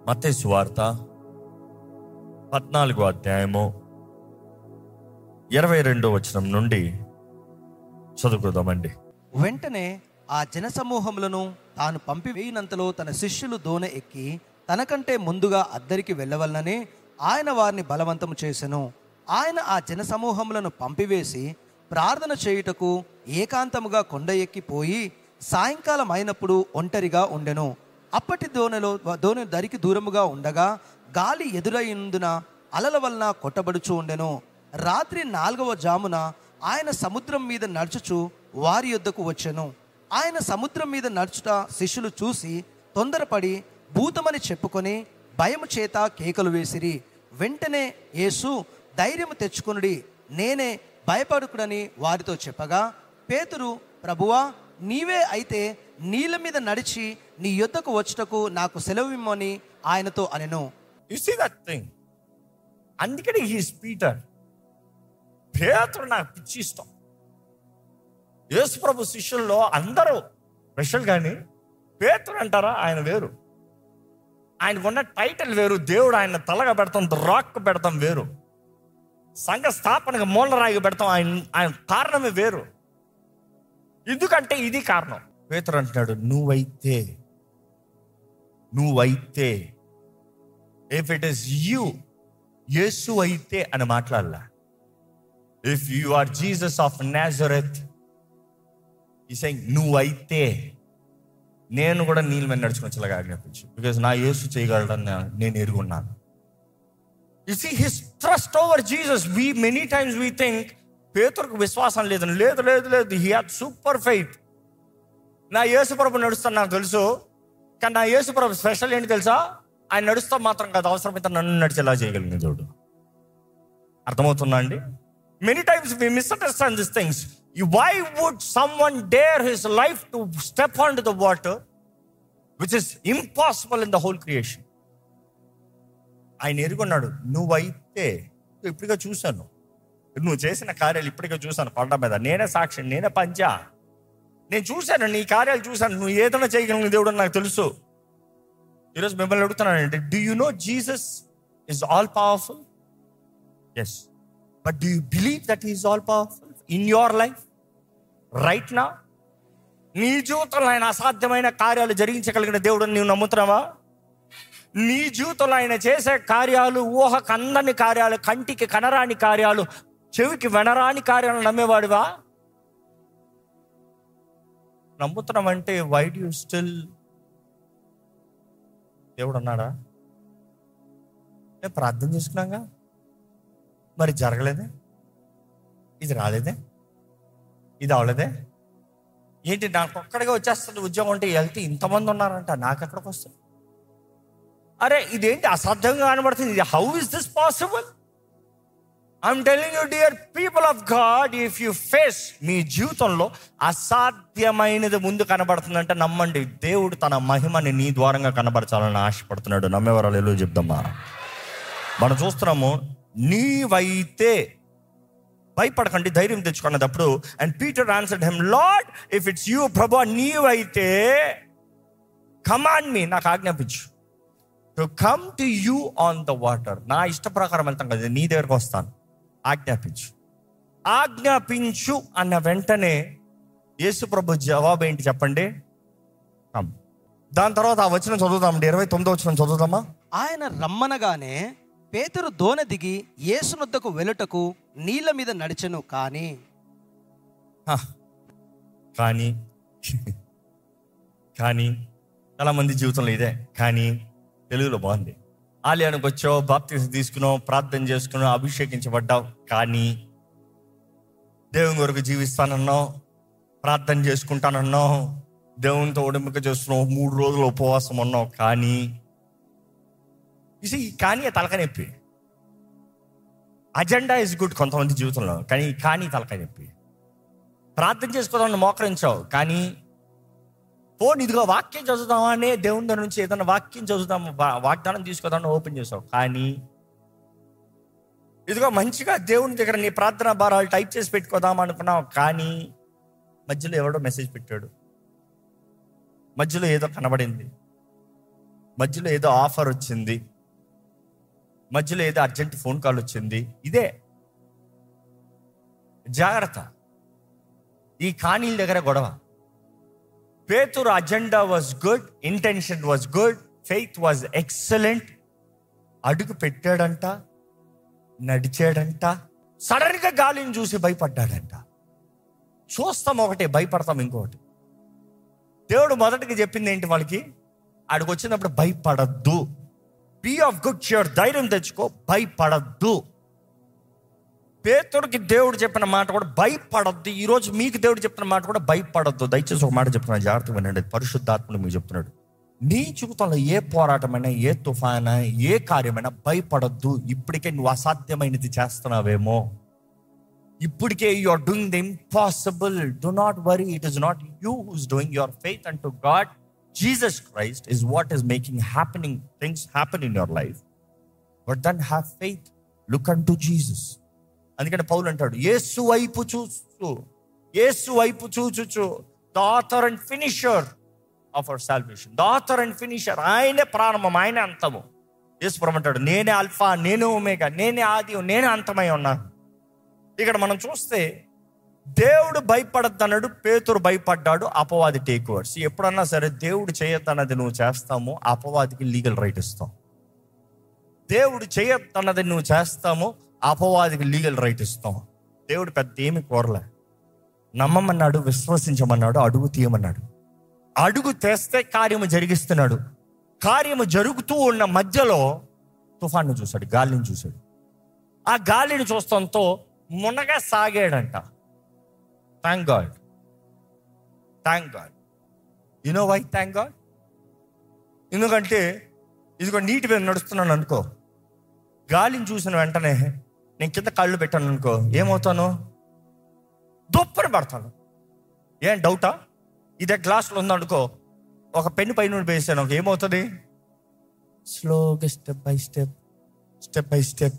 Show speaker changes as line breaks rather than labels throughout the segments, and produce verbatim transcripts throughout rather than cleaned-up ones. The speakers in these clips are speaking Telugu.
మత్తయి సువార్త పద్నాలుగో అధ్యాయము ఇరవై రెండో వచనం నుండి చదువుకుందామండి.
వెంటనే ఆ జనసమూహములను తాను పంపివేయినంతలో తన శిష్యులు దోణి ఎక్కి తనకంటే ముందుగా అద్దరికి వెళ్ళవలనని ఆయన వారిని బలవంతము చేసెను. ఆయన ఆ జనసమూహములను పంపివేసి ప్రార్థన చేయుటకు ఏకాంతముగా కొండ ఎక్కిపోయి సాయంకాలం అయినప్పుడు ఒంటరిగా ఉండెను. అప్పటి దోణిలో దోణి దరికి దూరముగా ఉండగా గాలి ఎదురైనందున అలల వలన కొట్టబడుచు ఉండెను. రాత్రి నాలుగవ జామున ఆయన సముద్రం మీద నడుచుచు వారి యొద్దకు వచ్చెను. ఆయన సముద్రం మీద నడుచుట శిష్యులు చూసి తొందరపడి భూతమని చెప్పుకొని భయము చేత కేకలు వేసిరి. వెంటనే యేసు ధైర్యము తెచ్చుకొనుడి, నేనే, భయపడుకుడని వారితో చెప్పగా, పేతురు, ప్రభువా, నీవే అయితే నీళ్ళ మీద నడిచి నీ యొద్దకు వచ్చుటకు నాకు సెలవిమ్మని ఆయనతో అనెను.
You see that thing. అందుకని హీస్ పీటర్. పేతురు నాకు పిచ్చి ఇష్టం. యేసు ప్రభు శిష్యుల్లో అందరూ స్పెషల్, కానీ పేతురు అంటారా, ఆయన వేరు. ఆయనకున్న టైటిల్ వేరు. దేవుడు ఆయన తలగా పెడతాం, రాక్ పెడతాం వేరు. సంఘ స్థాపనగా మూలరాయిగా పెడతాం, ఆయన ఆయన కారణమే వేరు. ఎందుకంటే ఇది కారణం. పేతురు అంటున్నాడు, నువ్వైతే నువ్వైతే ఇఫ్ ఇట్ ఈస్ యూ, యేసు అయితే అని మాట్లాడలా. If you are Jesus of Nazareth, ఈ సెయింగ్ నువ్వైతే నేను కూడా నీళ్ళ మీద నడుచుకునేలాగా ఆజ్ఞాపించు, బికాజ్ నా యేసు చేయగలడని నేను ఎరుగున్నాను. You see his trust over Jesus. We many times we think పేతురుకు విశ్వాసం లేదని. లేదు లేదు లేదు హీ హ్యాడ్ సూపర్ ఫెయిత్. నా యేసు ప్రభు నడుస్తాను నాకు తెలుసు, కానీ నా యేసు ప్రభు స్పెషల్ ఏంటి తెలుసా? ఆయన నడుస్తా మాత్రం కాదు, అవసరమైతే నన్ను నడిచేలా చేయగలిగిన దేవుడు. అర్థమవుతుందా అండి? Many times we misunderstand this things. Why would someone dare his life to step on to the water which is impossible in the whole creation? ఆయన ఎరుగున్నాడు. నువ్వైతే, ఇప్పటిగా చూశాను నువ్వు చేసిన కార్యాలు, ఇప్పటికే చూశాను కొండ మీద, నేనే సాక్షి, నేనే పంచా, నేను చూశాను నీ కార్యాలు చూశాను, నువ్వు ఏదైనా చేయగలిగిన దేవుడు నాకు తెలుసు. ఈరోజు మిమ్మల్ని అడుగుతున్నానంటే, do you know Jesus is all powerful? Yes, but do you believe that he is all powerful in your life right now? నీ జీవితంలో ఆయన అసాధ్యమైన కార్యాలు జరిగించగలిగిన దేవుడు నీవు నమ్ముతున్నావా? నీ జీవితంలో ఆయన చేసే కార్యాలు, ఊహకు అందని కార్యాలు, కంటికి కనరాని కార్యాలు, చెవికి వినరాని కార్యాలు నమ్మేవాడివా? నమ్ముతున్నామంటే వై డు యు స్టిల్? దేవుడు అన్నాడా? నేను ప్రార్థన చేసుకున్నాగా, మరి జరగలేదే, ఇది రాలేదే, ఇది అవలేదే, ఏంటి నాకు ఒక్కడిగా వచ్చేస్తుంది ఉద్యోగం అంటే వెళ్తే ఇంతమంది ఉన్నారంట, నాకు ఎక్కడికి వస్తుంది? అరే ఇదేంటి అసాధ్యంగా కనబడుతుంది, ఇది how is this possible? I'm telling you dear people of God, if you face, మీ జీవితంలో అసాధ్యమైనది ముందు కనబడుతుందంటే నమ్మండి, దేవుడు తన మహిమని నీ ద్వారంగా కనబరచాలని ఆశపడుతున్నాడు. నమ్మేవారు ఎలా చెప్దామా? మనం చూస్తున్నాము, నీవైతే భయపడకండి, ధైర్యం తెచ్చుకున్నప్పుడు. And Peter answered him, Lord if it's you, ప్రభువా నీవైతే కమాండ్ మీ, నాకు ఆజ్ఞాపించు, to come to you on the water. నా ఇష్ట ప్రకారం వెళ్తాం కదా, నీ దగ్గరకు వస్తాను, ఆజ్ఞాపించు. ఆజ్ఞాపించు అన్న వెంటనే యేసు ప్రభు జవాబు ఏంటి చెప్పండి? కమ్. దాని తర్వాత ఆ వచనం చదువుదామండి, ఇరవై తొమ్మిదో వచనం చదువుదామా?
ఆయన రమ్మనగానే పేతురు దోణి దిగి యేసునొద్దకు వెళ్ళుటకు నీళ్ళ మీద నడిచెను. కానీ
కానీ కానీ చాలా మంది జీవితంలో ఇదే కానీ. తెలుగులో బాగుంది. ఆలయానికి వచ్చావు, బాప్తిసం తీసుకున్నావు, ప్రార్థన చేసుకున్నావు, అభిషేకించబడ్డావు, కానీ దేవుని కొరకు జీవిస్తానన్నావు, ప్రార్థన చేసుకుంటానన్నావు, దేవునితో ఉడమిక చేస్తున్నావు, మూడు రోజులు ఉపవాసం ఉన్నావు, కానీ ఈ కానీ తలకాయ నొప్పి. అజెండా ఇస్ గుడ్ కొంతమంది జీవితంలో, కానీ కానీ తలకాయ నొప్పి. ప్రార్థన చేసుకోదామని మోకరించావు, కానీ ఫోన్ ఇదిగో వాక్యం చదువుదామా అనే దేవుని దగ్గర నుంచి ఏదైనా వాక్యం చదువుదాము, వాగ్దానం తీసుకోదామని ఓపెన్ చేసావు, కానీ ఇదిగో మంచిగా దేవుని దగ్గర నీ ప్రార్థన భారాలు టైప్ చేసి పెట్టుకోదాం అనుకున్నావు, కానీ మధ్యలో ఎవడో మెసేజ్ పెట్టాడు, మధ్యలో ఏదో కనబడింది, మధ్యలో ఏదో ఆఫర్ వచ్చింది, మధ్యలో ఏదో అర్జెంట్ ఫోన్ కాల్ వచ్చింది. ఇదే జాగ్రత్త. ఈ కానీల దగ్గర గొడవ. పేతురు agenda was good, intention was good, faith was excellent. అడుగు పెట్టాడంట, నడిచాడంట. సడన్ గా గాలిని చూసి భయపడ్డాడంట. చూస్తాం ఒకటి, భయపడతాం ఇంకొకటి. దేవుడు మొదటికి చెప్పింది ఏంటి వాళ్ళకి? ఆడికి వచ్చినప్పుడు భయపడద్దు, బీ ఆఫ్ గుడ్ cheer, ధైర్యం తెచ్చుకో, భయపడద్దు. పేతురుకి దేవుడు చెప్పిన మాట కూడా భయపడద్దు. ఈరోజు మీకు దేవుడు చెప్పిన మాట కూడా భయపడద్దు. దయచేసి ఒక మాట చెప్తున్నాను, జాగ్రత్తగా వినండి. పరిశుద్ధాత్ముడు మీకు చెప్తున్నాడు, నీ జీవితంలో ఏ పోరాటమైనా, ఏ తుఫానా, ఏ కార్యమైనా భయపడద్దు. ఇప్పటికే నువ్వు అసాధ్యమైనది చేస్తున్నావేమో, ఇప్పటికే you are doing the impossible. Do not worry, it is not you who is doing. Your faith అంటూ God, Jesus Christ is what is making happening things happen in your life. But then have faith, look unto Jesus. అందుకని పౌలు అంటాడు, యేసు వైపు చూచు, యేసు వైపు చూచుచు, the author and finisher of our salvation. The author and finisher, ఆయనే ప్రారంభం, ఆయనే అంతము. యేసు ప్రభు అంటాడు, నేనే అల్ఫా, నేనే ఒమేగా, నేనే ఆది, నేనే అంతమై ఉన్నాను. ఇక్కడ మనం చూస్తే దేవుడు భయపడద్దన్నాడు, పేతురు భయపడ్డాడు, అపవాది టేక్ ఓవర్స్. ఎప్పుడన్నా సరే దేవుడు చేయొద్దన్నది నువ్వు చేస్తాము, అపవాదికి లీగల్ రైట్ ఇస్తాం. దేవుడు చేయొద్దన్నది నువ్వు చేస్తాము, అపవాదికి లీగల్ రైట్ ఇస్తాం. దేవుడు పెద్ద ఏమి కోరలే, నమ్మమన్నాడు, విశ్వసించమన్నాడు, అడుగు తీయమన్నాడు. అడుగు తెస్తే కార్యము జరిగిస్తున్నాడు. కార్యము జరుగుతూ ఉన్న మధ్యలో తుఫాను చూశాడు, గాలిని చూశాడు. ఆ గాలిని చూస్తాంతో మునగా సాగాడంట. Thank God, thank God. You know why thank God? ఎందుకంటే ఇదిగో నీటి మీద నడుస్తున్నాను అనుకో, గాలిని చూసిన వెంటనే నేను కింద కళ్ళు పెట్టాను అనుకో, ఏమవుతాను? దుప్పని పడతాను. ఏం డౌటా? ఇదే గ్లాసులో ఉందనుకో, ఒక పెన్ను పైన వేసాను, ఏమవుతుంది? స్లోగా step by step, step by step.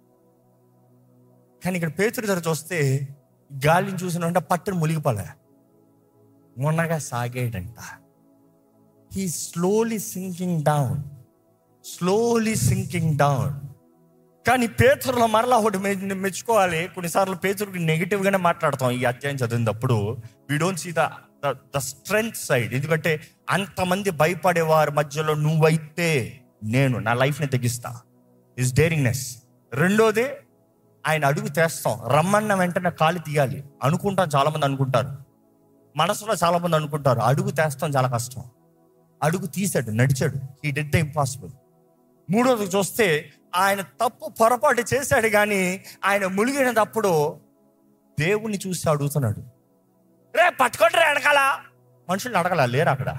కానీ ఇక్కడ పేతురు దగ్గర చూస్తే గాలిని చూసిన వెంట పట్టును మునిగిపోలే, మొన్నగా సాగేడంట. He slowly sinking down, slowly sinking down. కానీ పేతురులో మరలా ఒకటి మెచ్చుకోవాలి. కొన్నిసార్లు పేతురుకి నెగిటివ్గానే మాట్లాడతాం ఈ అధ్యాయం చదివినప్పుడు. We don't see the the strength side. ఎందుకంటే అంతమంది భయపడేవారి మధ్యలో నువ్వైతే నేను నా లైఫ్ని తెగిస్తా, ఇస్ డేరింగ్నెస్. రెండోది, ఆయన అడుగు తెస్తాం, రమ్మన్న వెంటనే కాలు తీయాలి అనుకుంటాం. చాలామంది అనుకుంటారు, మనసులో చాలామంది అనుకుంటారు అడుగు తెస్తాం చాలా కష్టం. అడుగు తీసాడు, నడిచాడు. He did the impossible. మూడోది చూస్తే ఆయన తప్పు పొరపాటు చేశాడు, కానీ ఆయన మునిగినప్పుడు దేవుణ్ణి చూసి అడుగుతున్నాడు, రే పట్టుకోండి రా వెనకాల. మనుషుల్ని అడగల, లేరు అక్కడ.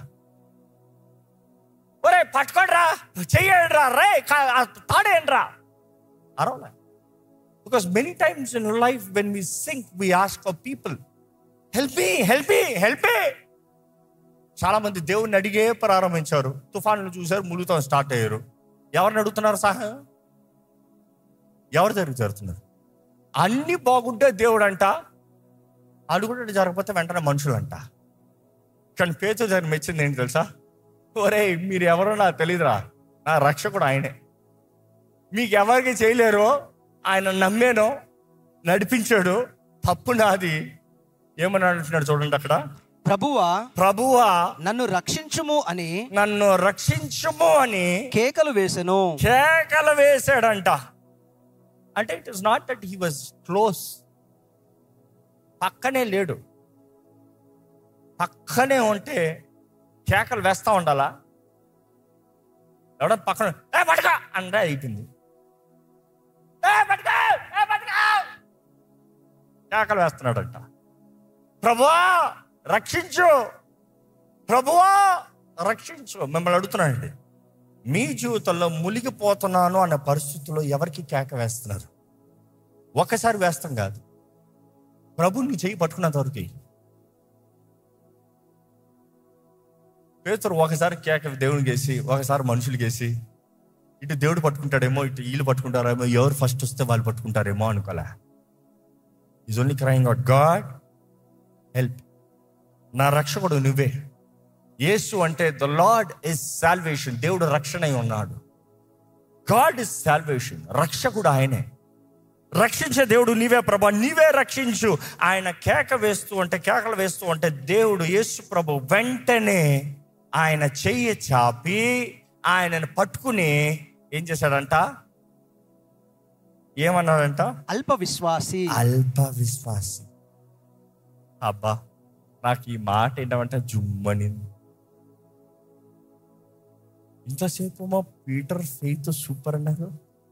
ఒరే పట్టుకోండి రా, చెయ్యండి రా, రే తాడేయండి రా, అరవలే. Because many times in life when we sink we ask for people, help me, help me, help me. చాలా మంది దేవుణ్ణి అడిగే ప్రారంభించారు, తుఫాన్లు చూశారు, ములుగుతాం స్టార్ట్ అయ్యారు. ఎవరిని అడుగుతున్నారు సహాయం? ఎవరి దగ్గర జరుగుతున్నారు? అన్ని బాగుంటే దేవుడు అంట, అడుగుంటే జరగకపోతే వెంటనే మనుషులు అంట. కానీ పేతురు దగ్గర మెచ్చింది ఏంటి తెలుసా? ఒరే మీరు ఎవరో నాకు తెలియదురా, నా రక్షకుడు ఆయనే, మీకు ఎవరికి చేయలేరు, ఆయన నమ్మేనో నడిపించాడు, తప్పు నాది. ఏమని అంటున్నాడు చూడండి అక్కడ,
ప్రభువా
ప్రభువా
నన్ను రక్షించుము అని,
నన్ను రక్షించుము అని
కేకలు వేసెను.
కేకలు వేసాడంట. అంటే it is not that he was close, పక్కనే లేడు. పక్కనే ఉంటే కేకలు వేస్తా ఉండాలా? ఎవడ పక్కన ఏ పట్టుకో అంటే అయిపోయింది, కేకలు వేస్తున్నాడంట. ప్రభువా రక్షించు, ప్రభువా రక్షించు. మిమ్మల్ని అడుగుతున్నానండి, మీ జీవితంలో మునిగిపోతున్నాను అనే పరిస్థితుల్లో ఎవరికి కేక వేస్తున్నారు? ఒకసారి వేస్తాం కాదు, ప్రభుని చెయ్యి పట్టుకున్నంత వరకు. పేతురు ఒకసారి కేక దేవునికి వేసి, ఒకసారి మనుషులకి వేసి, ఇటు దేవుడు పట్టుకుంటాడేమో, ఇటు వీళ్ళు పట్టుకుంటారేమో, ఎవరు ఫస్ట్ వస్తే వాళ్ళు పట్టుకుంటారేమో అనుకోలే. Is only crying out, God help, నా రక్షకుడు నువ్వే. యేసు అంటే ద లార్డ్ ఇస్ సాల్వేషన్. దేవుడు రక్షణ అయి ఉన్నాడు. God is salvation. రక్షకుడు ఆయనే. రక్షించే దేవుడు నీవే ప్రభా, నీవే రక్షించు. ఆయన కేక వేస్తూ అంటే కేకలు వేస్తూ అంటే దేవుడు యేసు ప్రభు వెంటనే ఆయన చెయ్యి చాపి ఆయనను పట్టుకుని ఏం చేశాడంట? ఏమన్నాడంట?
అల్ప విశ్వాసి.
అల్ప విశ్వాసి. అబ్బా, నాకు ఈ మాట ఏంటంటే జుమ్మని. ఇంతసేపు మా పీటర్ ఫెయిత్ సూపర్ అన్నారు,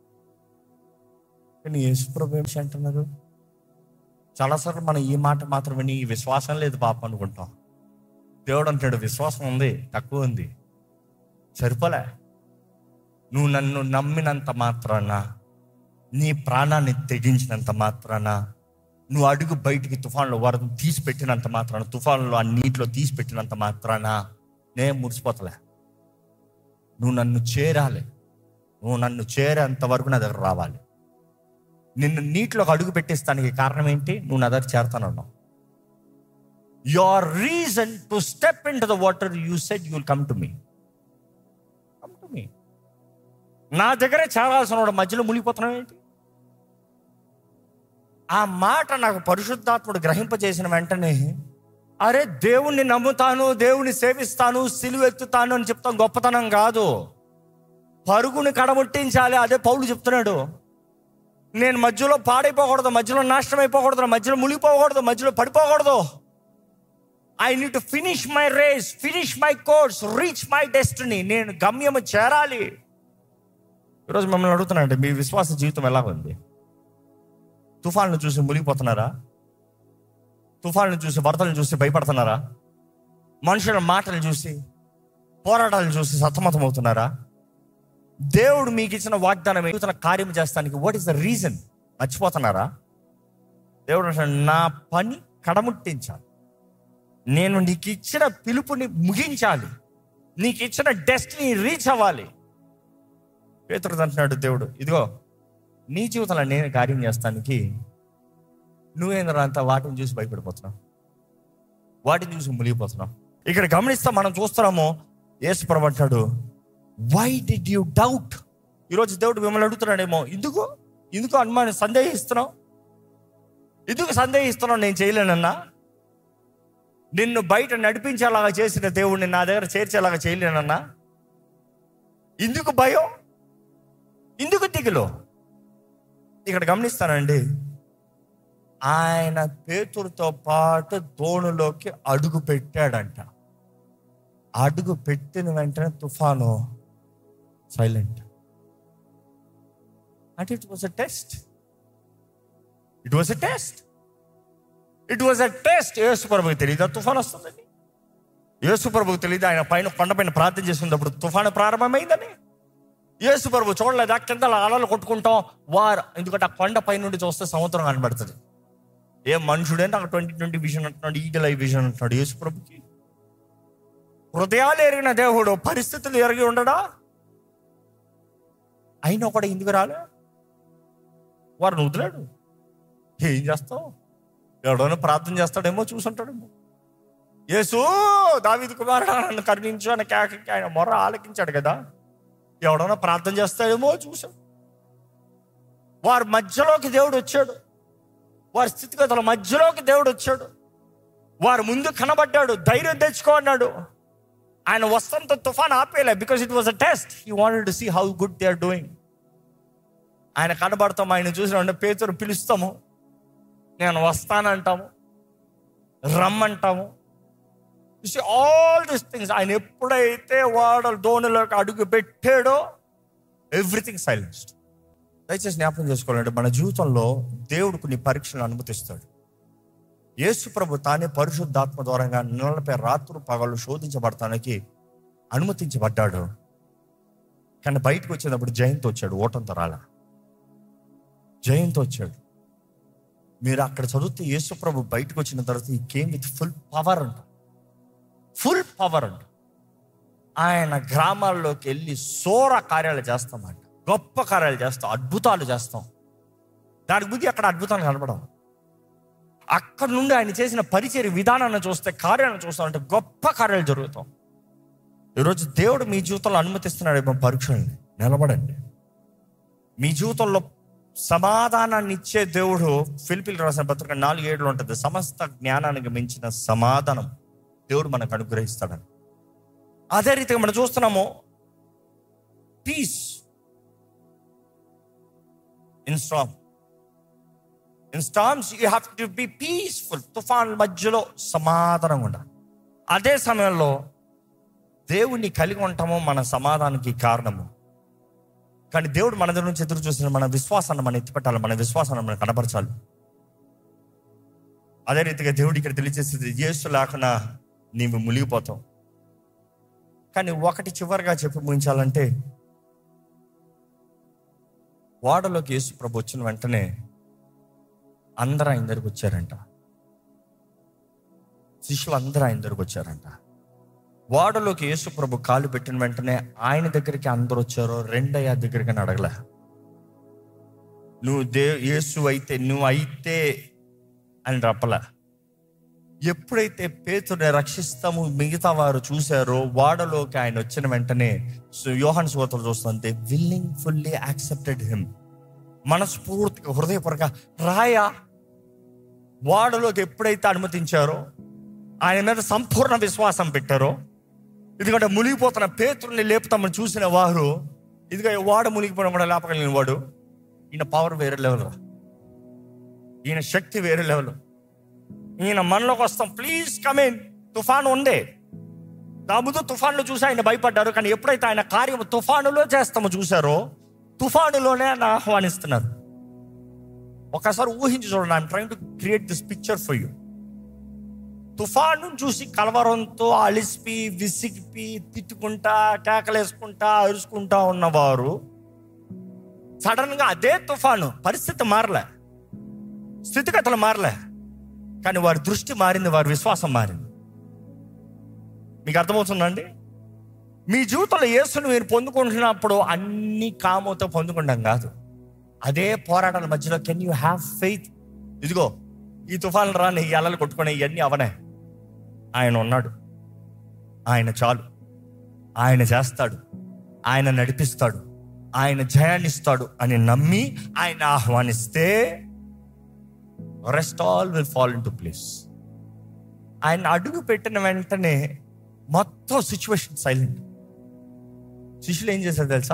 కానీ యేసు ప్రభు ఏమి అంటున్నారు? చాలాసార్లు మనం ఈ మాట మాత్రం విని ఈ విశ్వాసం లేదు పాప అనుకుంటాం. దేవుడు అంటాడు విశ్వాసం ఉంది, తక్కువ ఉంది, సరిపోలే. నువ్వు నన్ను నమ్మినంత మాత్రాన, నీ ప్రాణాన్ని తెగించినంత మాత్రాన, నువ్వు అడుగు బయటికి తుఫాన్లో వరద తీసి పెట్టినంత మాత్రాన, తుఫాన్లో ఆ నీటిలో తీసి పెట్టినంత మాత్రాన నేను మురిసిపోతలే. నువ్వు నన్ను చేరాలి. నువ్వు నన్ను చేరేంత వరకు నా దగ్గర రావాలి. నిన్ను నీటిలోకి అడుగు పెట్టేస్తానికి కారణం ఏంటి? నువ్వు నా దగ్గర చేరతానన్నావు. Your reason to step into the water, you said you will come to me. Come to me. నా దగ్గరే చేరాల్సిన వాడు మధ్యలో మునిగిపోతున్నావు ఏంటి? ఆ మాట నాకు పరిశుద్ధాత్ముడు గ్రహింపజేసిన వెంటనే, అరే దేవుణ్ణి నమ్ముతాను, దేవుని సేవిస్తాను, సిలువెత్తుతాను అని చెప్తాం గొప్పతనం కాదు. పరుగుని కడముట్టించాలి. అదే పౌలు చెప్తున్నాడు. నేను మధ్యలో పాడైపోకూడదు, మధ్యలో నాశనం అయిపోకూడదు, మధ్యలో మునిగిపోకూడదు, మధ్యలో పడిపోకూడదు. I need to finish my race, finish my course, reach my destiny. నేను గమ్యము చేరాలి. ఈరోజు మిమ్మల్ని అడుగుతున్నానంటే మీ విశ్వాస జీవితం ఎలా ఉంది? తుఫాన్లు చూసి మునిగిపోతున్నారా? తుఫాన్లు చూసి, వరదలను చూసి భయపడుతున్నారా? మనుషుల మాటలు చూసి, పోరాటాలు చూసి సతమతం అవుతున్నారా? దేవుడు మీకు ఇచ్చిన వాగ్దానం, ఇచ్చిన కార్యం చేస్తానికి వాట్ ఈస్ ద రీజన్ మర్చిపోతున్నారా? దేవుడు అంటాడు, నా పని కడముట్టించాలి, నేను నీకు ఇచ్చిన పిలుపుని ముగించాలి, నీకు ఇచ్చిన డెస్టినీ రీచ్ అవ్వాలి. పేతురు అంటున్నాడు దేవుడు, ఇదిగో నీ జీవితంలో నేను కార్యం చేస్తానికి నువ్వేంద్ర అంతా వాటిని చూసి భయపడిపోతున్నావు, వాటిని చూసి మునిగిపోతున్నావు. ఇక్కడ గమనిస్తా మనం చూస్తున్నాము, యేసు ప్రభు అంటాడు, వై డిడ్ యూ డౌట్? ఈరోజు దేవుడు మిమ్మల్ని అడుగుతున్నాడేమో, ఎందుకు ఎందుకు అనుమానం సందేహిస్తున్నావు? ఎందుకు సందేహిస్తున్నావు? నేను చేయలేనన్నా? నిన్ను బయట నడిపించేలాగా చేసిన దేవుడిని నా దగ్గర చేర్చేలాగా చేయలేనన్నా? ఎందుకు భయం? ఎందుకు దిగులు? ఇక్కడ గమనిస్తానండి, ఆయన పేతురుతో పాటు దోణిలోకి అడుగు పెట్టాడంట. అడుగు పెట్టిన వెంటనే తుఫాను సైలెంట్. అంటే it was a test. It was a test. It was a test. Yesu ప్రభువుకి తెలియదు తుఫాను వస్తుందని. యేసు ప్రభువుకి తెలియదు ఆయన పైన కొండ పైన ప్రార్థన చేసినప్పుడు తుఫాను ప్రారంభమైందని. యేసు ప్రభు చూడలేదు, ఆ కింద అలలు కొట్టుకుంటాం వారు. ఎందుకంటే ఆ కొండ పై నుండి చూస్తే సముద్రం కనబడుతుంది. ఏ మనుషుడైనా నాకు ట్వంటీ ట్వంటీ విజన్ అంటున్నాడు, ఈగల్ ఐ విజన్ అంటున్నాడు. యేసు ప్రభుకి హృదయాలు ఎరిగిన దేవుడు, పరిస్థితులు ఎరిగి ఉండడా? అయినా కూడా ఎందుకు రాలే? వారిని వదిలాడు. ఏం చేస్తావు? ఎవడైనా ప్రార్థన చేస్తాడేమో, చూసుంటాడేమో. యేసు దావీదు కుమారుడా నన్ను కరుణించు అని కేకకి ఆయన మొర్ర ఆలకించాడు కదా. ఎవడైనా ప్రార్థన చేస్తాడేమో చూసాం. వారి మధ్యలోకి దేవుడు వచ్చాడు. వారి స్థితిగతుల మధ్యలోకి దేవుడు వచ్చాడు. వారి ముందు కనబడ్డాడు. ధైర్యం తెచ్చుకో అన్నాడు. ఆయన వస్తంత తుఫాన్ ఆపేలే, because it was a test. He wanted to see how good they are doing. ఆయన కనబడతాము, ఆయన చూసిన పేతురు పిలుస్తాము, నేను వస్తానంటాము, రమ్మంటాము. All these things. ఆయన ఎప్పుడైతే వాడు దోణిలోకి అడుగు పెట్టాడో ఎవ్రీథింగ్ సైలెన్స్డ్. దయచేసి జ్ఞాపకం చేసుకోవాలంటే మన జీవితంలో దేవుడు కొన్ని పరీక్షలను అనుమతిస్తాడు. యేసు ప్రభు తానే పరిశుద్ధాత్మ ద్వారంగా నలభై రాత్రులు పగలు శోధించబడటానికి అనుమతించబడ్డాడు. కానీ బయటకు వచ్చినప్పుడు జయంతో వచ్చాడు, ఓటంతో రాలా. జయంతో వచ్చాడు. మీరు అక్కడ చదివితే యేసు ప్రభు బయటకు వచ్చిన తర్వాత he came with full power అంట. ఫుల్ పవర్ అంట. ఆయన గ్రామాల్లోకి వెళ్ళి సోర కార్యాలు చేస్తామంట, గొప్ప కార్యాలు చేస్తాం, అద్భుతాలు చేస్తాం. దానికి ముందు అక్కడ అద్భుతాలు కనపడవు. అక్కడ నుండి ఆయన చేసిన పరిచర్య విధానాన్ని చూస్తే, కార్యాలను చూస్తామంటే గొప్ప కార్యాలు జరుగుతాం. ఈరోజు దేవుడు మీ జీవితంలో అనుమతిస్తున్నాడేమో పరీక్షల్ని. నిలబడండి. మీ జీవితంలో సమాధానాన్ని ఇచ్చే దేవుడు, ఫిలిప్పీయులకు రాసిన పత్రిక నాలుగు ఏడులో ఉంటుంది, సమస్త జ్ఞానానికి మించిన సమాధానం దేవుడు మనకు అనుగ్రహిస్తాడని. అదే రీతిగా మనం చూస్తున్నాము, peace in storm. In storms you have to be peaceful. తుఫాన్ మధ్యలో సమాధానం ఉండాలి. అదే సమయంలో దేవుణ్ణి కలిగి ఉంటామో మన సమాధానానికి కారణము. కానీ దేవుడు మన దగ్గర నుంచి ఎదురు చూసిన మన విశ్వాసాన్ని మనం ఎత్తిపెట్టాలి, మన విశ్వాసాన్ని మనం కనపరచాలి. అదే రీతిగా దేవుడు ఇక్కడ తెలియజేసేది, యేసు లేకుండా నీవు మునిగిపోతావు. కానీ ఒకటి చివరిగా చెప్పి ముగించాలంటే, ఓడలోకి యేసు ప్రభు వచ్చిన వెంటనే అందరూ ఆయన దగ్గరికి వచ్చారంట. శిష్యులు అందరూ ఆయన దగ్గరికి వచ్చారంట. ఓడలోకి యేసు ప్రభు కాలు పెట్టిన వెంటనే ఆయన దగ్గరికి అందరూ వచ్చారో, రెండయ్య దగ్గరికి అని అడగలే. నువ్వు దే యేసు అయితే నువ్వు అయితే అని రప్పలే. ఎప్పుడైతే పేతురుని రక్షిస్తాము మిగతా వారు చూశారో, ఓడలోకి ఆయన వచ్చిన వెంటనే యోహాను సువార్తలో చూస్తుంటే విల్లింగ్ ఫుల్లీ యాక్సెప్టెడ్ హిమ్. మనస్ఫూర్తిగా హృదయపూర్వకంగా రాయా ఓడలోకి ఎప్పుడైతే అనుమతించారో, ఆయన మీద సంపూర్ణ విశ్వాసం పెట్టారో, ఎందుకంటే మునిగిపోతున్న పేతురుని లేపుతామని చూసిన వారు, ఇదిగో వాడ మునిగిపోవడం కూడా లేపగలిగిన వాడు, ఈయన పవర్ వేరే లెవెల్, ఈయన శక్తి వేరే లెవెల్, ఈయన మనలోకి వస్తాం, ప్లీజ్ కమిన్. తుఫాను ఉండే, దాముతో తుఫాన్లో చూసి ఆయన భయపడ్డారు. కానీ ఎప్పుడైతే ఆయన కార్యం తుఫానులో చేస్తామో చూసారో, తుఫానులోనే ఆయన ఆహ్వానిస్తున్నారు. ఒకసారి ఊహించి చూడండి. I'm trying to create this picture for you. తుఫాను చూసి కలవరంతో అలిసిపి విసిగిపి తిట్టుకుంటా కేకలేసుకుంటా అరుచుకుంటా ఉన్నవారు, సడన్ గా అదే తుఫాను, పరిస్థితి మారలే, స్థితిగతులు మారలే, కానీ వారి దృష్టి మారింది, వారి విశ్వాసం మారింది. మీకు అర్థమవుతుందండి? మీ జీవితంలో యేసును మీరు పొందుకుంటున్నప్పుడు అన్ని కామతో పొందుకుంటాం కాదు, అదే పోరాటాల మధ్యలో కెన్ యూ హ్యావ్ ఫెయిత్. ఇదిగో ఈ తుఫాను రాని, ఈ అలలు కొట్టుకునే ఇవన్నీ అవనే, ఆయన ఉన్నాడు, ఆయన చాలు, ఆయన చేస్తాడు, ఆయన నడిపిస్తాడు, ఆయన జయాన్నిస్తాడు అని నమ్మి ఆయన ఆహ్వానిస్తే rest all will fall into place. ఆయన అడుగు పెట్టిన వెంటనే మొత్తం సిచ్యువేషన్ సైలెంట్. శిష్యులు ఏం చేశారు తెలుసా?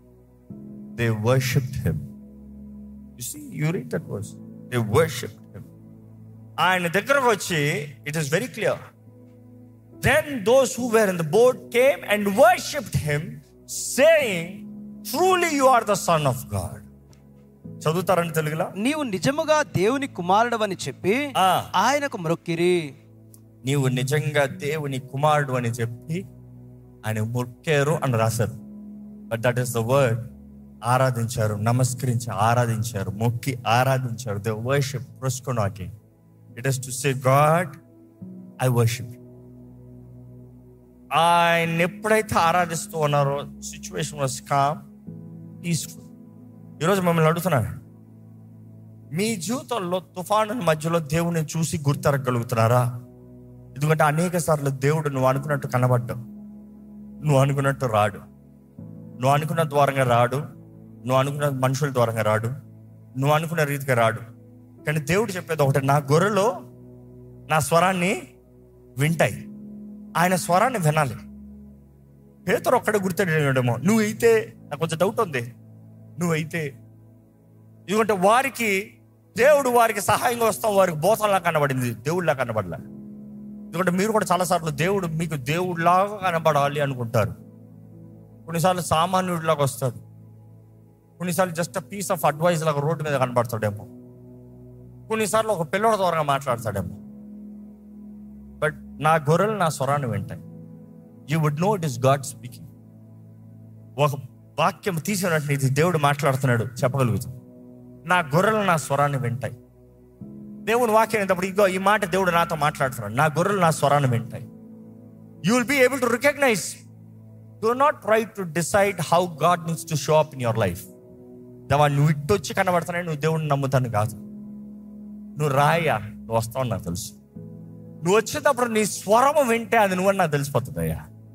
They worshipped him. You see, you read that verse, they worshipped him. ఆయన దగ్గరకు వచ్చి, it is very clear, then those who were in the boat came and worshipped him, saying, truly you are the son of God. చదువుతారండి తెలుగులో? నీవు నిజముగా దేవుని కుమారుడవని చెప్పి ఆయనకు మొక్కిరి. నీవు నిజంగా దేవుని కుమారుడు అని చెప్పి ఆయన మొక్కారు అని రాశారు. But that is the word. ఆరాధించారు, నమస్కరించి ఆరాధించారు, మొక్కి ఆరాధించారు. దే వర్షిప్ ప్రొస్కొనాకి. It is to say, God I worship. ఆయన ఎప్పుడైతే ఆరాధిస్తూ ఉన్నారో సిచ్యువేషన్ వాస్ కామ్, పీస్ఫుల్. ఈరోజు మిమ్మల్ని అడుగుతున్నాను, మీ జీవితంలో తుఫాను మధ్యలో దేవుని చూసి గుర్తెరగలుగుతున్నారా? ఎందుకంటే అనేక సార్లు దేవుడు నువ్వు అనుకున్నట్టు కనబడ్డావు, నువ్వు అనుకున్నట్టు రాడు, నువ్వు అనుకున్న ద్వారంగా రాడు, నువ్వు అనుకున్న మనుషుల ద్వారంగా రాడు, నువ్వు అనుకున్న రీతిగా రాడు. కానీ దేవుడు చెప్పేది ఒకటే, నా గొర్రెలో నా స్వరాన్ని వింటాయి, ఆయన స్వరాన్ని వినాలి. పేతురు ఒక్కడే గుర్తెడేమో, నువ్వైతే, నాకు కొంచెం డౌట్ ఉంది, నువ్వైతే. ఎందుకంటే వారికి దేవుడు వారికి సహాయంగా వస్తాం, వారికి బోధనలా కనబడింది, దేవుడిలా కనబడలే. ఎందుకంటే మీరు కూడా చాలాసార్లు దేవుడు మీకు దేవుడిలాగా కనబడాలి అనుకుంటారు. కొన్నిసార్లు సామాన్యుడిలాగా వస్తాడు, కొన్నిసార్లు జస్ట్ పీస్ ఆఫ్ అడ్వైస్ లాగా రోడ్డు మీద కనబడతాడేమో, కొన్నిసార్లు ఒక పిల్లల ద్వారా మాట్లాడతాడేమో. బట్ నా గొర్రెలు నా స్వరాన్ని వింటాయి. You would know it is God speaking. ఒక వాక్యం తీసినట్టు ఇది దేవుడు మాట్లాడుతున్నాడు చెప్పగలుగుతాం. నా గొర్రెలు నా స్వరాన్ని వింటాయి. దేవుని వాక్యం అయినప్పుడు ఇగో ఈ మాట దేవుడు నాతో మాట్లాడుతున్నాడు, నా గొర్రెలు నా స్వరాన్ని వింటాయి. You will be able to recognise. Do not try to decide how God needs to show up in your life. దేవా నువ్వు ఇట్టు వచ్చి కనబడుతున్నాయి, నువ్వు దేవుడిని నమ్ముతాను కాదు. నువ్వు రాయ్యా, నువ్వు వస్తావు నాకు తెలుసు. నువ్వు వచ్చేటప్పుడు నీ స్వరము వింటే అది నువ్వని నాకు తెలిసిపోతుంది అయ్యా.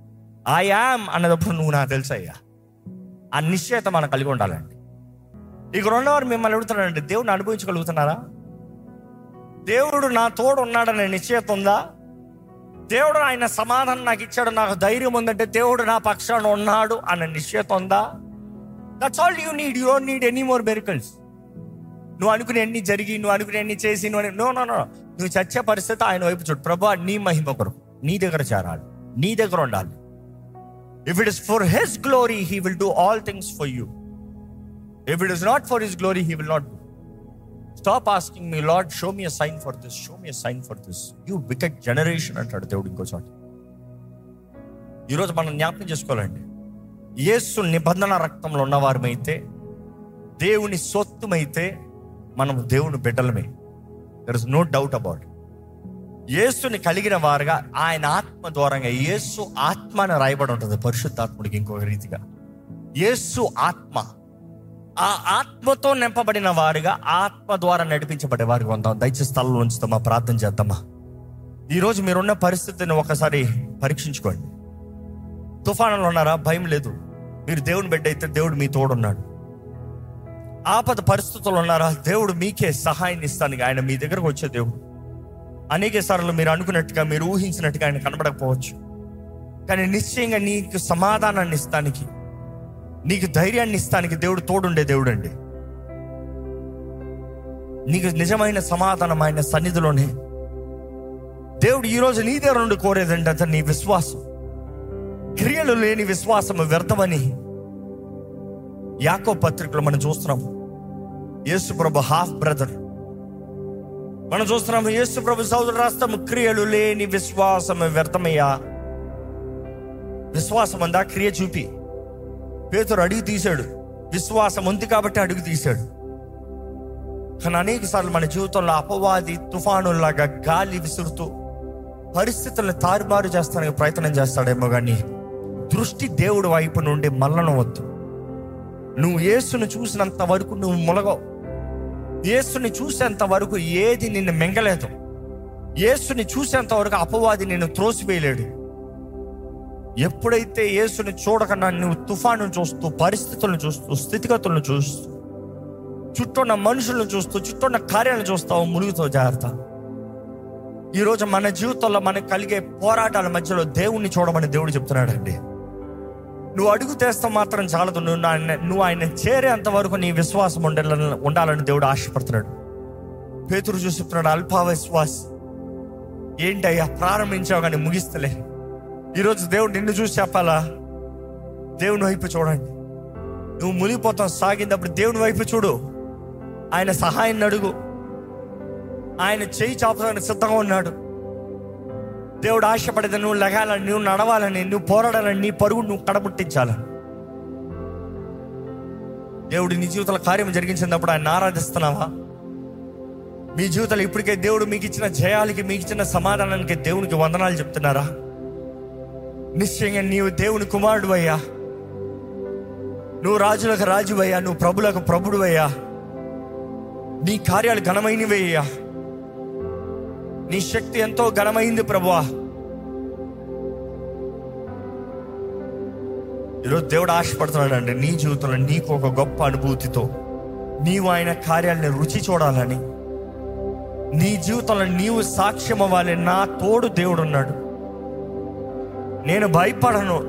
ఐ యామ్ అన్నదప్పుడు నువ్వు నాకు తెలుసయ్యా. ఆ నిశ్చయత మనం కలిగి ఉండాలండి. ఇక రెండవరు మిమ్మల్ని అడుగుతున్నానండి, దేవుడిని అనుభవించగలుగుతున్నారా? దేవుడు నా తోడు ఉన్నాడనే నిశ్చయత ఉందా? దేవుడు ఆయన సమాధానం నాకు ఇచ్చాడు, నాకు ధైర్యం ఉందంటే దేవుడు నా పక్షాన ఉన్నాడు అన్న నిశ్చయత ఉందా? That's all you need. You don't need any more miracles. నువ్వు అనుకునే అన్ని జరిగి, నువ్వు అనుకునే అన్ని చేసి, నువ్వు నో నో నో నువ్వు చచ్చే పరిస్థితి ఆయన వైపు చూడు. ప్రభా, నీ మహిమ కొరకు నీ దగ్గర చేరాలి, నీ దగ్గర ఉండాలి. If it is for his glory, he will do all things for you. If it is not for his glory, he will not do. Stop asking me, Lord show me a sign for this, show me a sign for this. You wicked generation అంటాడు దేవుడు ఇంకో చోట. ఈరోజు మనం జ్ఞాపకం చేసుకోవాలండి, యేసు నిబంధన రక్తంలో ఉన్నవారమైతే, దేవుని సొత్తుమైతే మనం దేవుని బిడ్డలమే. There is no doubt about. యేసుని కలిగిన వారుగా ఆయన ఆత్మ ద్వారంగా, యేసు ఆత్మ అని రాయబడి ఉంటుంది పరిశుద్ధాత్ముడికి ఇంకొక రీతిగా. యేసు ఆత్మ, ఆ ఆత్మతో నింపబడిన వారుగా, ఆత్మ ద్వారా నడిపించబడే వారికి ఉందాం. దయచేసి స్థలంలో ఉంచుతామా, ప్రార్థన చేద్దామా. ఈరోజు మీరున్న పరిస్థితిని ఒకసారి పరీక్షించుకోండి. తుఫానులో ఉన్నారా? భయం లేదు. మీరు దేవుని బిడ్డ అయితే దేవుడు మీ తోడున్నాడు. ఆపద పరిస్థితుల్లో ఉన్నారా? దేవుడు మీకే సహాయాన్ని ఇస్తానికి ఆయన మీ దగ్గరకు వచ్చే దేవుడు. అనేక సార్లు మీరు అనుకున్నట్టుగా, మీరు ఊహించినట్టుగా ఆయన కనబడకపోవచ్చు, కానీ నిశ్చయంగా నీకు సమాధానాన్ని ఇస్తానికి, నీకు ధైర్యాన్ని ఇస్తానికి దేవుడు తోడుండే దేవుడు అండి. నీకు నిజమైన సమాధానం ఆయన సన్నిధిలోనే. దేవుడు ఈరోజు నీ దగ్గర నుండి కోరేదంటే అతను నీ విశ్వాసం. క్రియలు లేని విశ్వాసం వ్యర్థమని యాకోబు పత్రికలో మనం చూస్తున్నాము. యేసు ప్రభు హాఫ్ బ్రదర్ మనం చూస్తున్నాము. యేసు ప్రభు సోదరుడు రాస్తాము, క్రియలు లేని విశ్వాసం వ్యర్థమయ్యా. విశ్వాసం అందా? క్రియ చూపి. పేతురు అడుగు తీశాడు, విశ్వాసం ఉంది కాబట్టి అడుగు తీశాడు. కానీ అనేక సార్లు మన జీవితంలో అపవాది తుఫానులాగా గాలి విసురుతూ పరిస్థితులను తారుమారు చేస్తానికి ప్రయత్నం చేస్తాడేమో, కానీ దృష్టి దేవుడి వైపు నుండి మళ్ళను వద్దు. నువ్వు యేసును చూసినంత వరకు నువ్వు ములగవు. యేసుని చూసేంత వరకు ఏది నిన్ను మింగలేదు. యేసుని చూసేంత వరకు అపవాది నిన్ను త్రోసివేయలేడు. ఎప్పుడైతే యేసుని చూడకుండా నువ్వు తుఫాను చూస్తూ, పరిస్థితులను చూస్తూ, స్థితిగతులను చూస్తూ, చుట్టూన్న మనుషులను చూస్తూ, చుట్టూన్న కార్యాలను చూస్తావు, మురుగుతో జాగ్రత్త. ఈరోజు మన జీవితంలో మనకు కలిగే పోరాటాల మధ్యలో దేవుణ్ణి చూడమని దేవుడు చెప్తున్నాడండి. నువ్వు అడుగు తెస్తా మాత్రం చాలదు, నువ్వు ఆయన నువ్వు ఆయన చేరేంత వరకు నీ విశ్వాసం ఉండాలని ఉండాలని దేవుడు ఆశపడుతున్నాడు. పేతురు చూసి చెప్తున్నాడు, అల్ప విశ్వాస్ ఏంటయ్యా, ప్రారంభించావు కానీ ముగిస్తలే. ఈరోజు దేవుడు నిన్ను చూసి చెప్పాలా, దేవుని వైపు చూడండి. నువ్వు మునిగిపోతావు సాగినప్పుడు దేవుని వైపు చూడు, ఆయన సహాయాన్ని అడుగు. ఆయన చేయి చాపడానికి సిద్ధంగా ఉన్నాడు. దేవుడు ఆశపడేది నువ్వు లెగాలని, నువ్వు నడవాలని, నువ్వు పోరాడాలని, నీ పరుగు నువ్వు కడబుట్టించాలని. దేవుడు నీ జీవితంలో కార్యం జరిగించినప్పుడు ఆయన ఆరాధిస్తున్నావా? మీ జీవితంలో ఇప్పటికే దేవుడు మీకు ఇచ్చిన జయాలకి, మీకు ఇచ్చిన సమాధానానికి దేవునికి వందనాలు చెప్తున్నారా? నిశ్చయంగా నీవు దేవుని కుమారుడు అయ్యా, నువ్వు రాజులకు రాజు అయ్యా, నువ్వు ప్రభులకు ప్రభుడు అయ్యా, నీ కార్యాలు ఘనమైనవి అయ్యా, నీ శక్తి ఎంతో ఘనమైంది ప్రభువా. ఈరోజు దేవుడు ఆశపడుతున్నాడు అండి నీ జీవితంలో నీకు ఒక గొప్ప అనుభూతితో నీవు ఆయన కార్యాలని రుచి చూడాలని, నీ జీవితంలో నీవు సాక్ష్యం అవ్వాలి. నా తోడు దేవుడు ఉన్నాడు, నేను భయపడను.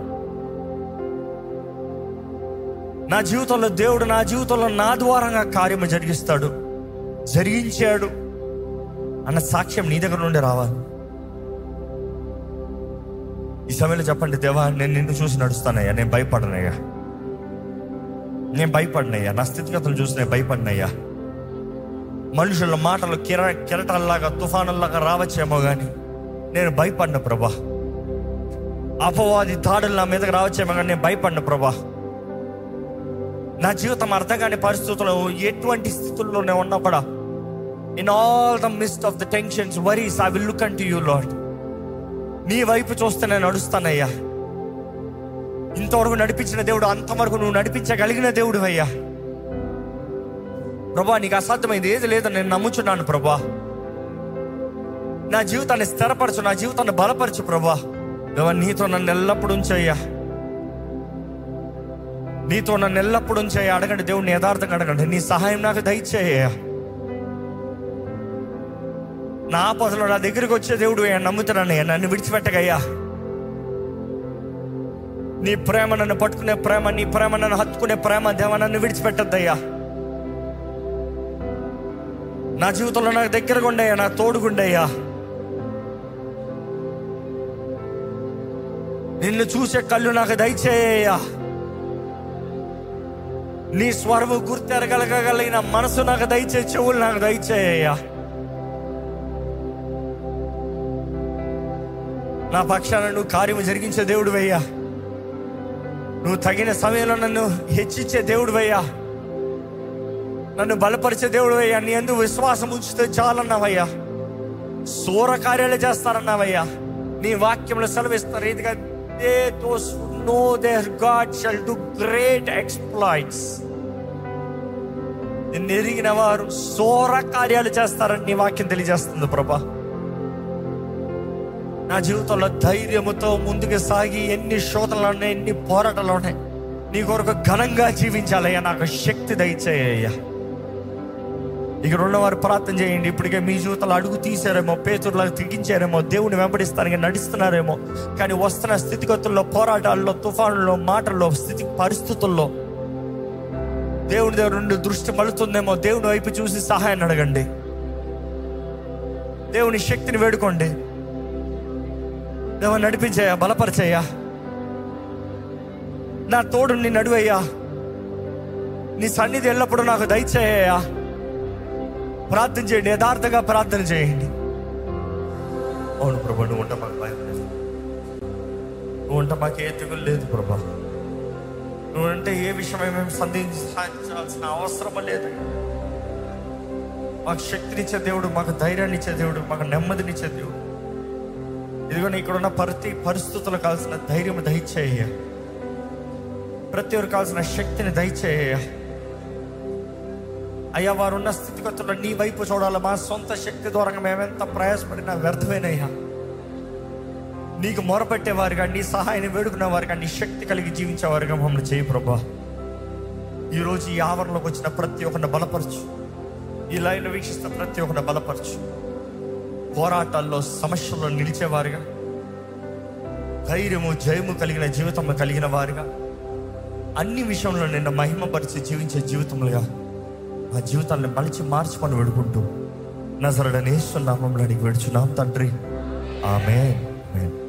నా జీవితంలో దేవుడు నా జీవితంలో నా ద్వారంగా కార్యము జరిగిస్తాడు, జరిగించాడు అన్న సాక్ష్యం నీ దగ్గర నుండి రావాలి. ఈ సమయంలో చెప్పండి, దేవా నేను నిన్ను చూసి నడుస్తానయ్యా, నేను భయపడనయ్యా, నేను భయపడినయ్యా, నా స్థితిగతులు చూసి నేను భయపడినయ్యా. మనుషుల మాటలు కిర కిరటాల్లాగా తుఫానుల్లాగా రావచ్చేమో కానీ నేను భయపడిన ప్రభా. అపవాది దాడులు నా మీదకి రావచ్చేమో కానీ నేను భయపడిన ప్రభా. నా జీవితం అర్థం కాని పరిస్థితుల్లో ఎటువంటి స్థితుల్లో నేను ఉన్నా కూడా, in all the midst of the tensions, worries, I will look unto you Lord. నీ వైపు చూస్తే నేను నడుస్తానయ్యా. ఇంతవరకు నడిపించిన దేవుడు అంతవరకు నువ్వు నడిపించగలిగిన దేవుడు అయ్యా. ప్రభా నీకు అసాధ్యమైంది ఏది లేదని నేను నమ్ముచున్నాను ప్రభా. నా జీవితాన్ని స్థిరపరచు, నా జీవితాన్ని బలపరచు ప్రభా. దేవా, నీతో నన్ను ఎల్లప్పుడూ ఉంచయ్యా, నీతో నన్ను ఎల్లప్పుడూ ఉంచయ్యా. అడగండి, దేవుడిని యథార్థంగా అడగండి, నీ సహాయం నాకు దయచేయ్యా. నా ఆపదలో నా దగ్గరికి వచ్చే దేవుడు అయ్యా, నమ్ముతున్నానయ్యా, నన్ను విడిచిపెట్టగయ్యా. నీ ప్రేమ నన్ను పట్టుకునే ప్రేమ, నీ ప్రేమ నన్ను హత్తుకునే ప్రేమ, దేవా నన్ను విడిచిపెట్టద్దయ్యా. నా జీవితంలో నాకు దగ్గరగా ఉండయ్యా, నా తోడుగుండయ్యా. నిన్ను చూసే కళ్ళు నాకు దయచేయ్యా. నీ స్వరము గుర్తెరగలగలిగిన మనసు నాకు దయచే, చెవులు నాకు దయచేయ్యా. నా పక్షాన నువ్వు కార్యము జరిగించే దేవుడు అయ్యా. నువ్వు తగిన సమయంలో నన్ను హెచ్చించే దేవుడు అయ్యా, నన్ను బలపరిచే దేవుడు అయ్యా. నీ యందు విశ్వాసం ఉంచితే చాలన్నావయ్యా. సూర కార్యాలు చేస్తారన్నావయ్యా. నీ వాక్యంలో సెలవిస్తారు రీతిగా, they those who know their God shall do great exploits. నిన్ను ఎరిగిన వారు సూర కార్యాలు చేస్తారని నీ వాక్యం తెలియజేస్తుంది ప్రభా. నా జీవితంలో ధైర్యముతో ముందుకు సాగి ఎన్ని శోధనలు ఉన్నాయి, ఎన్ని పోరాటాలు ఉన్నాయి, నీ కొరకు ఘనంగా జీవించాలయ్యా. నాకు శక్తి దయచేయ్యా. ఇక్కడ ఉన్నవారు ప్రార్థన చేయండి. ఇప్పటికే మీ జీవితంలో అడుగు తీసారేమో, పేతురులాగా తెగించారేమో, దేవుని వెంబడిస్తానికి నడుస్తున్నారేమో, కానీ వస్తున్న స్థితిగతుల్లో, పోరాటాల్లో, తుఫానుల్లో, మాటల్లో, స్థితి పరిస్థితుల్లో దేవుని దగ్గర నుండి దృష్టి మలుతుందేమో. దేవుని వైపు చూసి సహాయాన్ని అడగండి. దేవుని శక్తిని వేడుకోండి. దేవా నడిపించయ్యా, బలపరిచయ్యా, నా తోడు నీ నడువయ్యా. నీ సన్నిధి ఎల్లప్పుడూ నాకు దయచేయ్యా. ప్రార్థన చేయండి, యథార్థంగా ప్రార్థన చేయండి. అవును ప్రభా, నువ్వు ఉంటా మాకు భయం లేదు, నువ్వు ఉంటా మాకు ఏ తెగులు లేదు ప్రభా. నువ్వంటే ఏ విషయమై మేము సందేహించాల్సిన అవసరం లేదు. మాకు శక్తినిచ్చే దేవుడు, మాకు ధైర్యాన్ని ఇచ్చే దేవుడు, మాకు నెమ్మదినిచ్చే దేవుడు. ఇదిగో ఇక్కడున్న ప్రతి పరిస్థితులకు కావాల్సిన ధైర్యం దయచేయ్యా. ప్రతి ఒక్కరు కావాల్సిన శక్తిని దయచేయ్యా. అయ్యా, వారు ఉన్న స్థితిగతుల్లో నీ వైపు చూడాలి. మా సొంత శక్తి ద్వారా మేమెంత ప్రయాసపడినా వ్యర్థమైనయ్యా. నీకు మొరపెట్టేవారుగా, నీ సహాయాన్ని వేడుకునే వారుగా, నీ శక్తి కలిగి జీవించేవారుగా మమ్మల్ని చేయి ప్రభా. ఈరోజు ఈ ఆవరణలోకి వచ్చిన ప్రతి ఒక్కరిని బలపరచు. ఈ లైన్లో వీక్షిస్తున్న ప్రతి ఒక్కరిని బలపరచు. పోరాటాల్లో, సమస్యల్లో నిలిచేవారుగా, ధైర్యము జయము కలిగిన జీవితం కలిగిన వారుగా, అన్ని విషయంలో నిన్న మహిమపరిచి జీవించే జీవితములుగా ఆ జీవితాన్ని మలిచి మార్చుకొని వేడుకుంటూ నజరేయుడైన యేసు నామములో అడిగి వేడుచున్నాం తండ్రి, ఆమేన్.